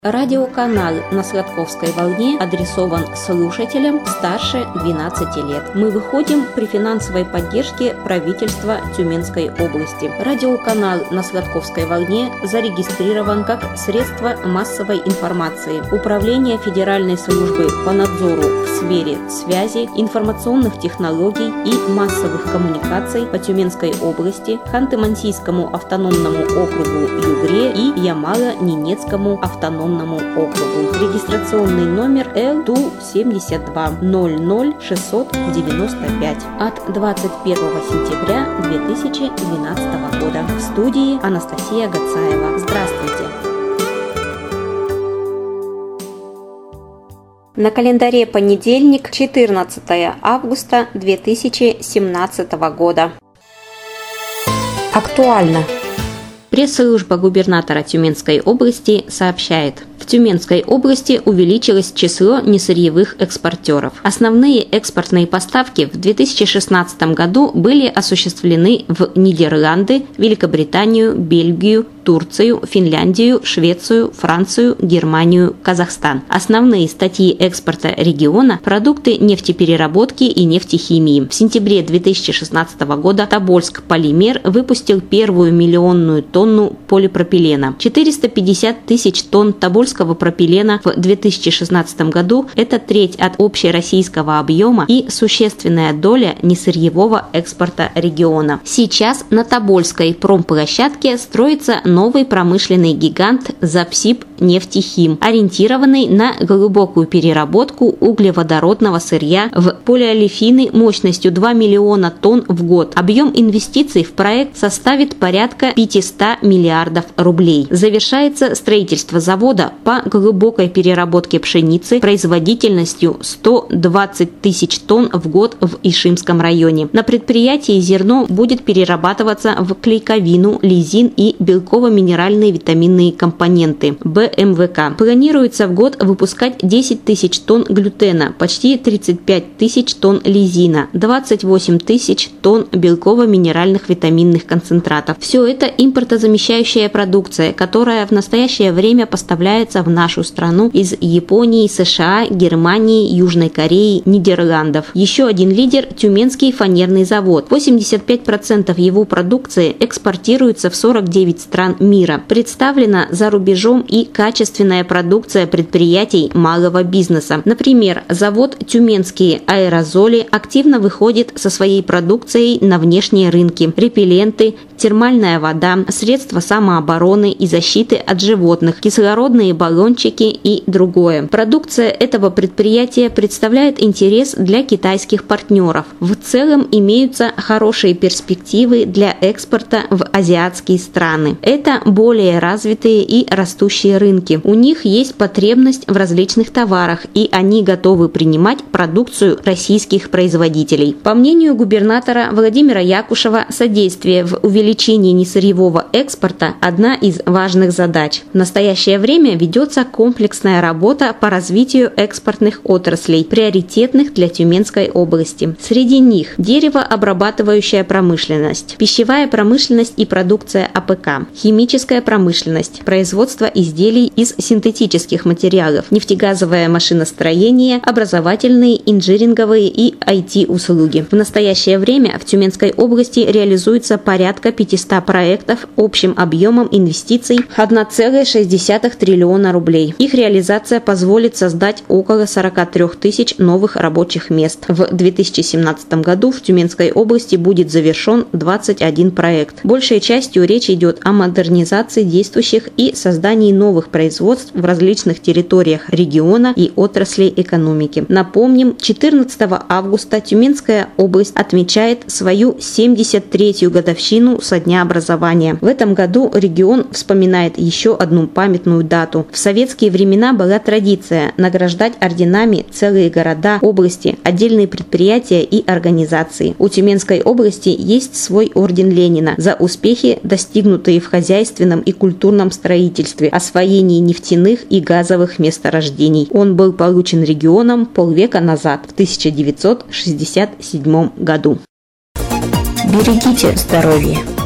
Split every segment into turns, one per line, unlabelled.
Радиоканал на Сладковской волне адресован слушателям старше 12 лет. Мы выходим при финансовой поддержке правительства Тюменской области. Радиоканал на Сладковской волне зарегистрирован как средство массовой информации. Управление Федеральной службы по надзору в сфере связи, информационных технологий и массовых коммуникаций по Тюменской области, Ханты-Мансийскому автономному округу Югре и Ямало-Ненецкому автономному округу. Регистрационный номер Л-Ту-72 00695 от 21 сентября 2012 года. В студии Анастасия Гацаева. Здравствуйте! На календаре понедельник, 14 августа 2017 года. Актуально. Пресс-служба губернатора Тюменской области сообщает: в Тюменской области увеличилось число несырьевых экспортеров. Основные экспортные поставки в 2016 году были осуществлены в Нидерланды, Великобританию, Бельгию, Турцию, Финляндию, Швецию, Францию, Германию, Казахстан. Основные статьи экспорта региона – продукты нефтепереработки и нефтехимии. В сентябре 2016 года Тобольск Полимер выпустил первую миллионную тонну полипропилена. 450 тысяч тонн тобольского пропилена в 2016 году – это треть от общероссийского объема и существенная доля несырьевого экспорта региона. Сейчас на Тобольской промплощадке строится новый промышленный гигант Запсиб Нефтехим, ориентированный на глубокую переработку углеводородного сырья в полиолефины мощностью 2 миллиона тонн в год. Объем инвестиций в проект составит порядка 500 миллиардов рублей. Завершается строительство завода по глубокой переработке пшеницы производительностью 120 тысяч тонн в год в Ишимском районе. На предприятии зерно будет перерабатываться в клейковину, лизин и белково-минеральные витаминные компоненты БМВК. Планируется в год выпускать 10 тысяч тонн глютена, почти 35 тысяч тонн лизина, 28 тысяч тонн белково-минеральных витаминных концентратов. Все это импортозамещающая продукция, которая в настоящее время поставляется в нашу страну из Японии, США, Германии, Южной Кореи, Нидерландов. Еще один лидер – Тюменский фанерный завод. 85% его продукции экспортируется в 49 стран мира. Представлена за рубежом и качественная продукция предприятий малого бизнеса. Например, завод «Тюменские аэрозоли» активно выходит со своей продукцией на внешние рынки. Репелленты, термальная вода, средства самообороны и защиты от животных, кислородные баллончики и другое. Продукция этого предприятия представляет интерес для китайских партнеров. В целом имеются хорошие перспективы для экспорта в азиатские страны. Это более развитые и растущие рынки. У них есть потребность в различных товарах, и они готовы принимать продукцию российских производителей. По мнению губернатора Владимира Якушева, содействие в увеличении несырьевого экспорта – одна из важных задач. В настоящее время ведется комплексная работа по развитию экспортных отраслей, приоритетных для Тюменской области. Среди них деревообрабатывающая промышленность, пищевая промышленность и продукция АПК, химическая промышленность, производство изделий из синтетических материалов, нефтегазовое машиностроение, образовательные, инжиниринговые и IT-услуги. В настоящее время в Тюменской области реализуется порядка 500 проектов общим объемом инвестиций 1,6 триллиона рублей. Их реализация позволит создать около 43 тысяч новых рабочих мест. В 2017 году в Тюменской области будет завершен 21 проект. Большей частью речь идет о модернизации действующих и создании новых производств в различных территориях региона и отраслей экономики. Напомним, 14 августа Тюменская область отмечает свою 73-ю годовщину со дня образования. В этом году регион вспоминает еще одну памятную дату. В советские времена была традиция награждать орденами целые города, области, отдельные предприятия и организации. У Тюменской области есть свой орден Ленина за успехи, достигнутые в хозяйственном и культурном строительстве, освоении нефтяных и газовых месторождений. Он был получен регионом полвека назад, в 1967 году. Берегите здоровье!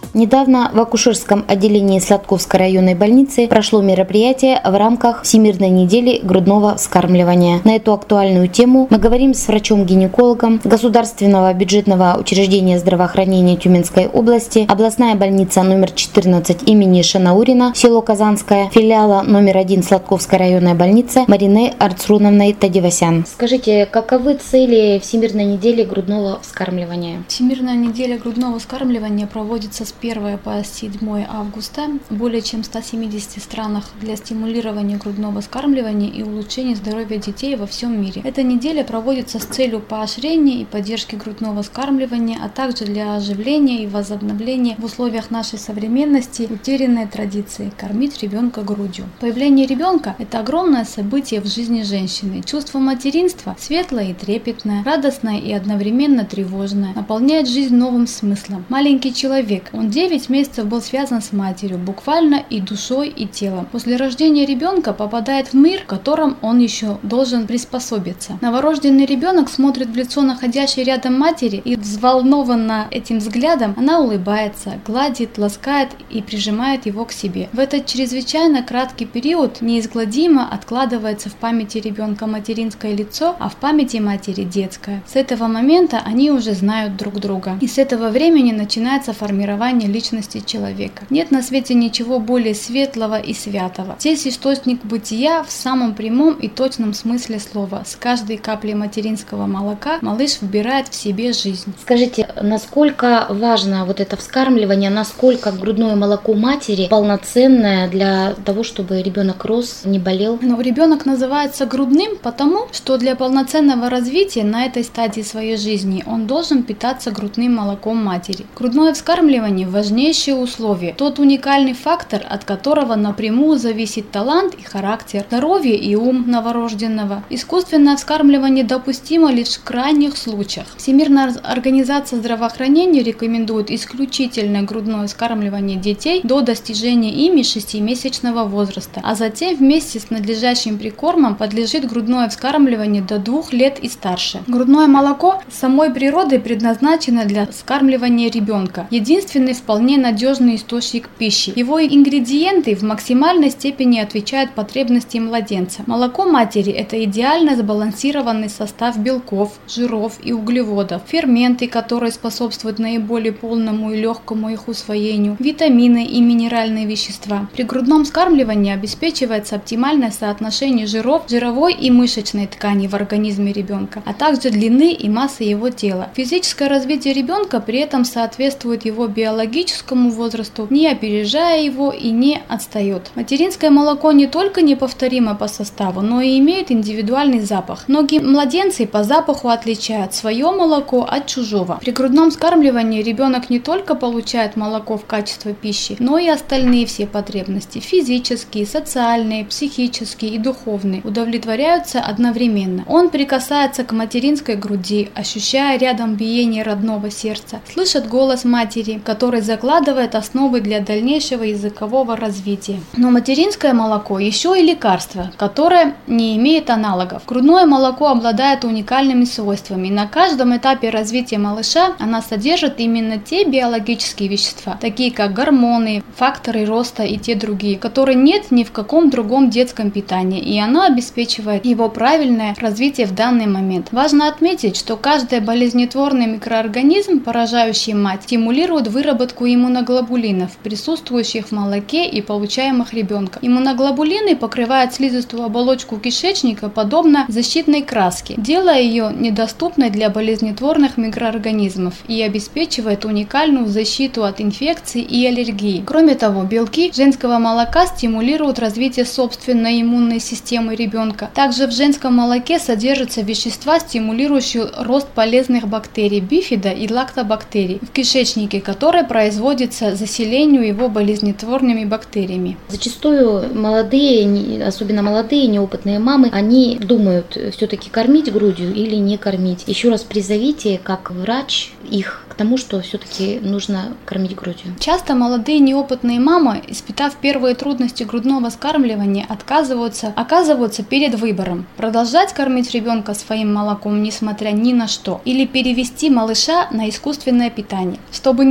Недавно в акушерском отделении Сладковской районной больницы прошло мероприятие в рамках Всемирной недели грудного вскармливания. На эту актуальную тему мы говорим с врачом-гинекологом Государственного бюджетного учреждения здравоохранения Тюменской области, областная больница номер 14 имени Шанаурина, село Казанское, филиала номер 1 Сладковской районной больницы Мариной Арцруновной Тадевасян. Скажите, каковы цели Всемирной недели грудного вскармливания?
Всемирная неделя грудного вскармливания проводится с 1 по 7 августа в более чем 170 странах для стимулирования грудного вскармливания и улучшения здоровья детей во всем мире. Эта неделя проводится с целью поощрения и поддержки грудного вскармливания, а также для оживления и возобновления в условиях нашей современности утерянной традиции кормить ребенка грудью. Появление ребенка – это огромное событие в жизни женщины. Чувство материнства светлое и трепетное, радостное и одновременно тревожное, наполняет жизнь новым смыслом. Маленький человек, он 9 месяцев был связан с матерью, буквально и душой, и телом. После рождения ребенка попадает в мир, в котором он еще должен приспособиться. Новорожденный ребенок смотрит в лицо находящей рядом матери, и взволнованно этим взглядом она улыбается, гладит, ласкает и прижимает его к себе. В этот чрезвычайно краткий период неизгладимо откладывается в памяти ребенка материнское лицо, а в памяти матери детское. С этого момента они уже знают друг друга. И с этого времени начинается формирование личности человека. Нет на свете ничего более светлого и святого. Здесь источник бытия в самом прямом и точном смысле слова. С каждой каплей материнского молока малыш вбирает в себе жизнь.
Скажите, насколько важно вот это вскармливание, насколько грудное молоко матери полноценное для того, чтобы ребенок рос, не болел?
Ребенок называется грудным, потому что для полноценного развития на этой стадии своей жизни он должен питаться грудным молоком матери. Грудное вскармливание – важнейшее условие, тот уникальный фактор, от которого напрямую зависит талант и характер, здоровье и ум новорожденного. Искусственное вскармливание допустимо лишь в крайних случаях. Всемирная организация здравоохранения рекомендует исключительное грудное вскармливание детей до достижения ими 6-месячного возраста, а затем вместе с надлежащим прикормом подлежит грудное вскармливание до 2 лет и старше. Грудное молоко самой природой предназначено для вскармливания ребенка. Единственный вполне надежный источник пищи. Его ингредиенты в максимальной степени отвечают потребностям младенца. Молоко матери – это идеально сбалансированный состав белков, жиров и углеводов, ферменты, которые способствуют наиболее полному и легкому их усвоению, витамины и минеральные вещества. При грудном вскармливании обеспечивается оптимальное соотношение жиров, жировой и мышечной ткани в организме ребенка, а также длины и массы его тела. Физическое развитие ребенка при этом соответствует его биологическому возрасту, не опережая его и не отстает. Материнское молоко не только неповторимо по составу, но и имеет индивидуальный запах. Многие младенцы по запаху отличают свое молоко от чужого. При грудном вскармливании ребенок не только получает молоко в качестве пищи, но и остальные все потребности – физические, социальные, психические и духовные – удовлетворяются одновременно. Он прикасается к материнской груди, ощущая рядом биение родного сердца, слышит голос матери, который закладывает основы для дальнейшего языкового развития. Но материнское молоко еще и лекарство, которое не имеет аналогов. Грудное молоко обладает уникальными свойствами. На каждом этапе развития малыша она содержит именно те биологические вещества, такие как гормоны, факторы роста и те другие, которые нет ни в каком другом детском питании, и она обеспечивает его правильное развитие в данный момент. Важно отметить, что каждый болезнетворный микроорганизм, поражающий мать, стимулирует выработку иммуноглобулинов, присутствующих в молоке и получаемых ребенком. Иммуноглобулины покрывают слизистую оболочку кишечника подобно защитной краске, делая ее недоступной для болезнетворных микроорганизмов и обеспечивает уникальную защиту от инфекций и аллергий. Кроме того, белки женского молока стимулируют развитие собственной иммунной системы ребенка. Также в женском молоке содержатся вещества, стимулирующие рост полезных бактерий бифида и лактобактерий в кишечнике, которые производятся заселению его болезнетворными бактериями.
Зачастую молодые, особенно молодые неопытные мамы, они думают, все-таки кормить грудью или не кормить. Еще раз призовите, как врач, их к тому, что все-таки нужно кормить грудью.
Часто молодые неопытные мамы, испытав первые трудности грудного вскармливания, оказываются перед выбором: продолжать кормить ребенка своим молоком, несмотря ни на что, или перевести малыша на искусственное питание. Чтобы не пришлось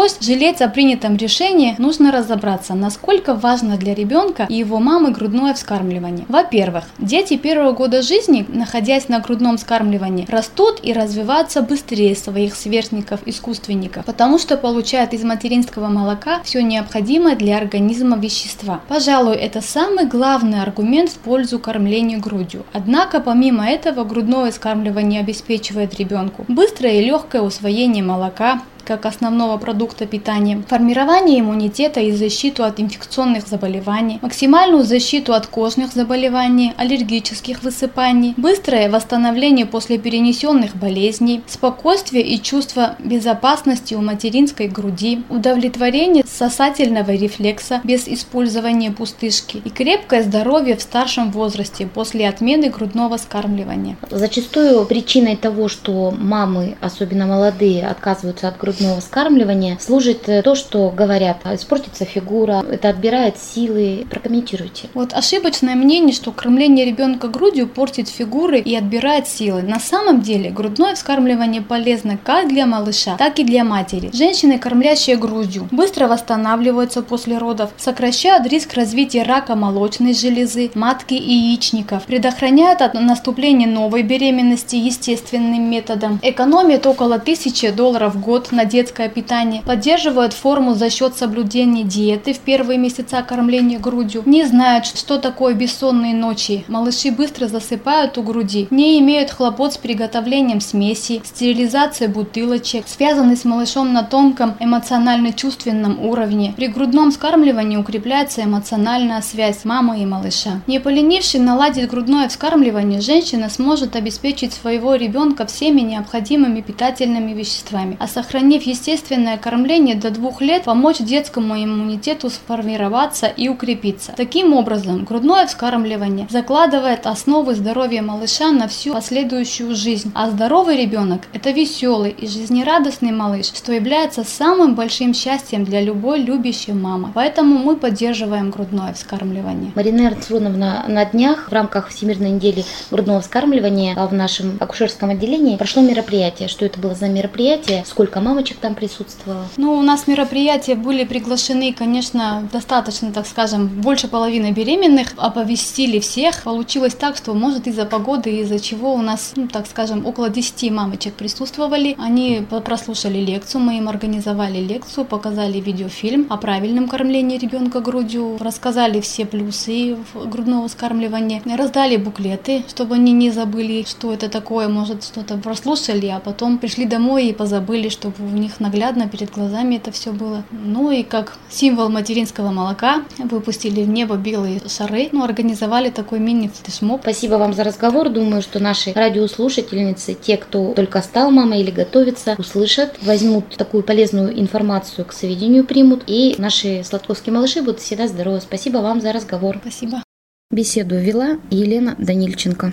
гость жалеть о принятом решении, нужно разобраться, насколько важно для ребенка и его мамы грудное вскармливание. Во-первых, дети первого года жизни, находясь на грудном вскармливании, растут и развиваются быстрее своих сверстников-искусственников, потому что получают из материнского молока все необходимое для организма вещества. Пожалуй, это самый главный аргумент в пользу кормления грудью. Однако, помимо этого, грудное вскармливание обеспечивает ребенку быстрое и легкое усвоение молока как основного продукта питания, формирование иммунитета и защиту от инфекционных заболеваний, максимальную защиту от кожных заболеваний, аллергических высыпаний, быстрое восстановление после перенесенных болезней, спокойствие и чувство безопасности у материнской груди, удовлетворение сосательного рефлекса без использования пустышки и крепкое здоровье в старшем возрасте после отмены грудного вскармливания.
Зачастую причиной того, что мамы, особенно молодые, отказываются от грудного вскармливания, служит то, что говорят, испортится фигура, это отбирает силы. Прокомментируйте.
Вот ошибочное мнение, что кормление ребенка грудью портит фигуры и отбирает силы. На самом деле грудное вскармливание полезно как для малыша, так и для матери. Женщины, кормящие грудью, быстро восстанавливаются после родов, сокращают риск развития рака молочной железы, матки и яичников, предохраняют от наступления новой беременности естественным методом, экономят около $1000 в год на детское питание, поддерживают форму за счет соблюдения диеты в первые месяца кормления грудью, не знают, что такое бессонные ночи, малыши быстро засыпают у груди, не имеют хлопот с приготовлением смеси, стерилизацией бутылочек, связаны с малышом на тонком эмоционально-чувственном уровне. При грудном вскармливании укрепляется эмоциональная связь мамы и малыша. Не поленившись наладить грудное вскармливание, женщина сможет обеспечить своего ребенка всеми необходимыми питательными веществами, а сохранив естественное кормление до 2 лет, помочь детскому иммунитету сформироваться и укрепиться. Таким образом, грудное вскармливание закладывает основы здоровья малыша на всю последующую жизнь. А здоровый ребенок – это веселый и жизнерадостный малыш, что является самым большим счастьем для любой любящей мамы. Поэтому мы поддерживаем грудное вскармливание.
Марина Арцруновна, на днях в рамках Всемирной недели грудного вскармливания в нашем акушерском отделении прошло мероприятие. Что это было за мероприятие? Сколько мамочек там присутствовало?
У нас мероприятия были приглашены, конечно, достаточно, так скажем, больше половины беременных, оповестили всех. Получилось так, что, может, из-за погоды, из-за чего у нас, так скажем, около 10 мамочек присутствовали. Они прослушали лекцию, мы им организовали лекцию, показали видеофильм о правильном кормлении ребенка грудью, рассказали все плюсы грудного вскармливания, раздали буклеты, чтобы они не забыли, что это такое, может, что-то прослушали, а потом пришли домой и позабыли, чтобы у них наглядно перед глазами это все было. И как символ материнского молока выпустили в небо белые шары, организовали такой мини-флешмоб.
Спасибо вам за разговор. Думаю, что наши радиослушательницы, те, кто только стал мамой или готовится, услышат, возьмут такую полезную информацию к сведению, примут, и наши сладковские малыши будут всегда здоровы. Спасибо вам за разговор.
Спасибо.
Беседу вела Елена Данильченко.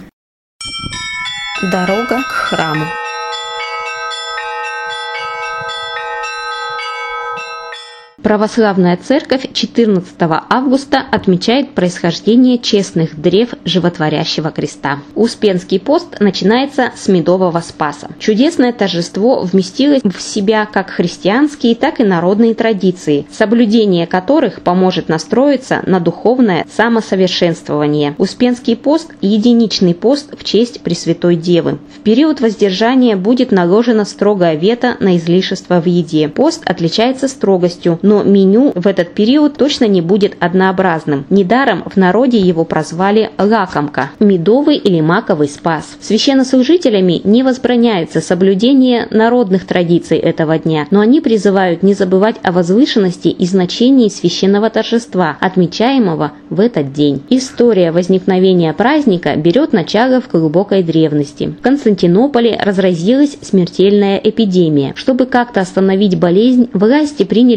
Дорога к храму. Православная церковь 14 августа отмечает происхождение честных древ животворящего креста. Успенский пост начинается с Медового Спаса. Чудесное торжество вместилось в себя как христианские, так и народные традиции, соблюдение которых поможет настроиться на духовное самосовершенствование. Успенский пост – единичный пост в честь Пресвятой Девы. В период воздержания будет наложено строгое вето на излишество в еде. Пост отличается строгостью, но меню в этот период точно не будет однообразным. Недаром в народе его прозвали лакомка – медовый или маковый спас. Священнослужителями не возбраняется соблюдение народных традиций этого дня, но они призывают не забывать о возвышенности и значении священного торжества, отмечаемого в этот день. История возникновения праздника берет начало в глубокой древности. В Константинополе разразилась смертельная эпидемия. Чтобы как-то остановить болезнь, власти приняли решение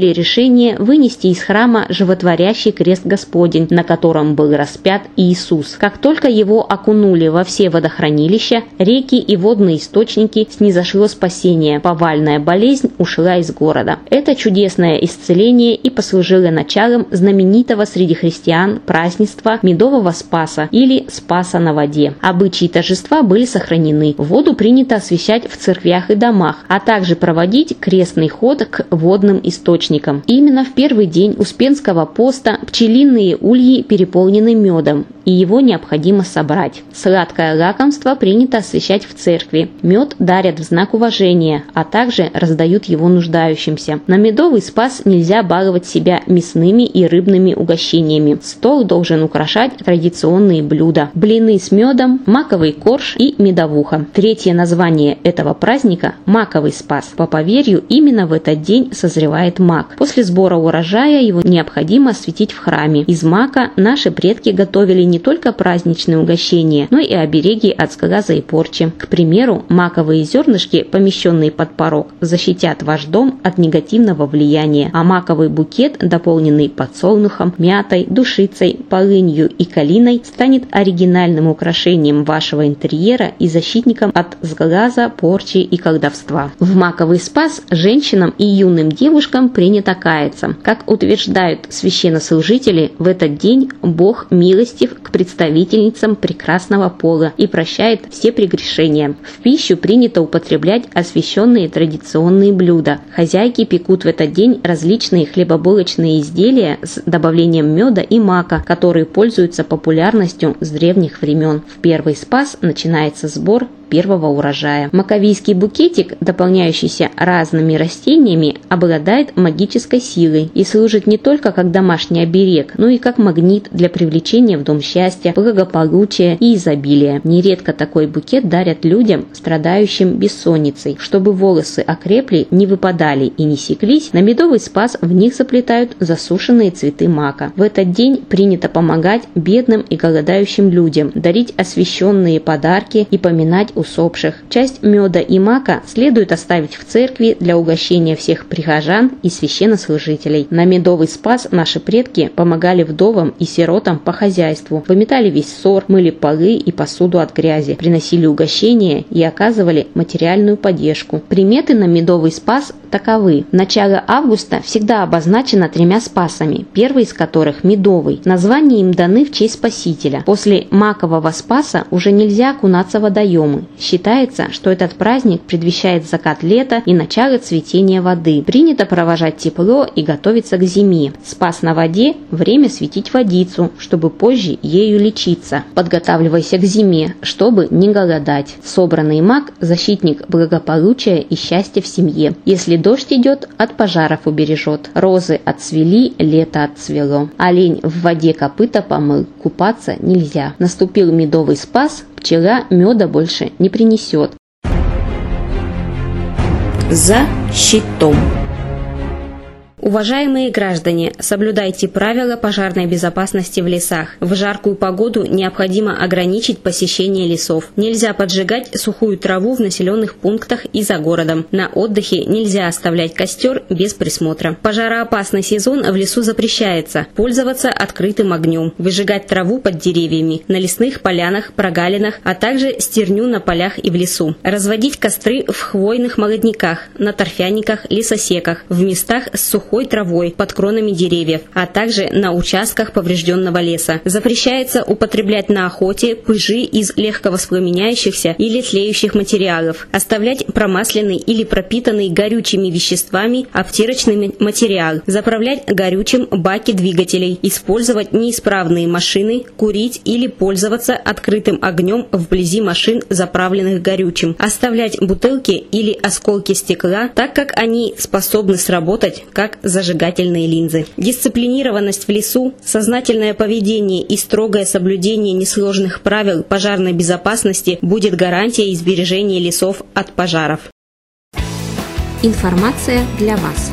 служения вынести из храма животворящий крест Господень, на котором был распят Иисус. Как только его окунули во все водохранилища, реки и водные источники, снизошло спасение, повальная болезнь ушла из города. Это чудесное исцеление и послужило началом знаменитого среди христиан празднества Медового Спаса или Спаса на воде. Обычаи торжества были сохранены. Воду принято освящать в церквях и домах, а также проводить крестный ход к водным источникам. Именно в первый день Успенского поста пчелиные ульи переполнены медом, и его необходимо собрать. Сладкое лакомство принято освящать в церкви. Мед дарят в знак уважения, а также раздают его нуждающимся. На Медовый Спас нельзя баловать себя мясными и рыбными угощениями. Стол должен украшать традиционные блюда: блины с медом, маковый корж и медовуха. Третье название этого праздника – Маковый Спас. По поверью, именно в этот день созревает мак. После сбора урожая его необходимо осветить в храме. Из мака наши предки готовили не только праздничные угощения, но и обереги от сглаза и порчи. К примеру, маковые зернышки, помещенные под порог, защитят ваш дом от негативного влияния, а маковый букет, дополненный подсолнухом, мятой, душицей, полынью и калиной, станет оригинальным украшением вашего интерьера и защитником от сглаза, порчи и колдовства. В Маковый Спас женщинам и юным девушкам принято каяться. Как утверждают священнослужители, в этот день Бог милостив к представительницам прекрасного пола и прощает все прегрешения. В пищу принято употреблять освященные традиционные блюда. Хозяйки пекут в этот день различные хлебобулочные изделия с добавлением меда и мака, которые пользуются популярностью с древних времен. В первый Спас начинается сбор первого урожая. Маковийский букетик, дополняющийся разными растениями, обладает магической силой и служит не только как домашний оберег, но и как магнит для привлечения в дом счастья, благополучия и изобилия. Нередко такой букет дарят людям, страдающим бессонницей. Чтобы волосы окрепли, не выпадали и не секлись, на Медовый Спас в них заплетают засушенные цветы мака. В этот день принято помогать бедным и голодающим людям, дарить освященные подарки и поминать усопших. Часть меда и мака следует оставить в церкви для угощения всех прихожан и священнослужителей. На Медовый Спас наши предки помогали вдовам и сиротам по хозяйству, выметали весь ссор, мыли полы и посуду от грязи, приносили угощения и оказывали материальную поддержку. Приметы на Медовый Спас таковы. Начало августа всегда обозначено 3 спасами, первый из которых – медовый. Названия им даны в честь Спасителя. После Макового Спаса уже нельзя окунаться в водоемы. Считается, что этот праздник предвещает закат лета и начало цветения воды. Принято провожать тепло и готовиться к зиме. Спас на воде – время светить водицу, чтобы позже ею лечиться. Подготавливайся к зиме, чтобы не голодать. Собранный мак – защитник благополучия и счастья в семье. Если дождь идет, от пожаров убережет. Розы отцвели, лето отцвело. Олень в воде копыта помыл, купаться нельзя. Наступил Медовый Спас, пчела меда больше не принесет. За щитом. Уважаемые граждане, соблюдайте правила пожарной безопасности в лесах. В жаркую погоду необходимо ограничить посещение лесов. Нельзя поджигать сухую траву в населенных пунктах и за городом. На отдыхе нельзя оставлять костер без присмотра. В пожароопасный сезон в лесу запрещается пользоваться открытым огнем, выжигать траву под деревьями, на лесных полянах, прогалинах, а также стерню на полях и в лесу. Разводить костры в хвойных молодняках, на торфяниках, лесосеках, в местах с сухой травой под кронами деревьев, а также на участках поврежденного леса. Запрещается употреблять на охоте пыжи из легковоспламеняющихся или тлеющих материалов, оставлять промасленный или пропитанный горючими веществами обтирочный материал, заправлять горючим баки двигателей, использовать неисправные машины, курить или пользоваться открытым огнем вблизи машин, заправленных горючим, оставлять бутылки или осколки стекла, так как они способны сработать как зажигательные линзы. Дисциплинированность в лесу, сознательное поведение и строгое соблюдение несложных правил пожарной безопасности будет гарантией сбережения лесов от пожаров. Информация для вас.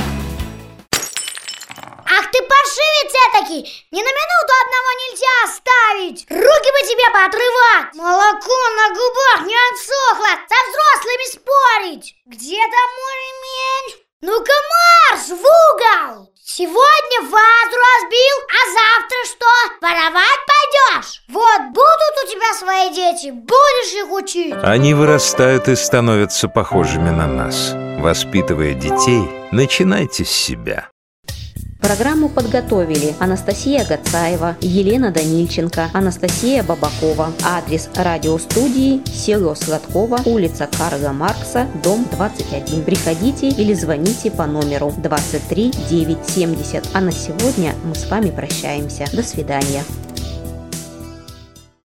Ах ты паршивец этакий! Ни на минуту одного нельзя оставить! Руки бы тебе поотрывать! Молоко на губах не отсохло! Со взрослыми спорить! Где там мой ремень? Ну-ка марш в угол! Сегодня вазу разбил, а завтра что? Воровать пойдешь? Вот будут у тебя свои дети, будешь их учить.
Они вырастают и становятся похожими на нас. Воспитывая детей, начинайте с себя.
Программу подготовили Анастасия Гацаева, Елена Данильченко, Анастасия Бабакова. Адрес радиостудии: село Сладково, улица Карла Маркса, дом 21. Приходите или звоните по номеру 23 970. А на сегодня мы с вами прощаемся. До свидания.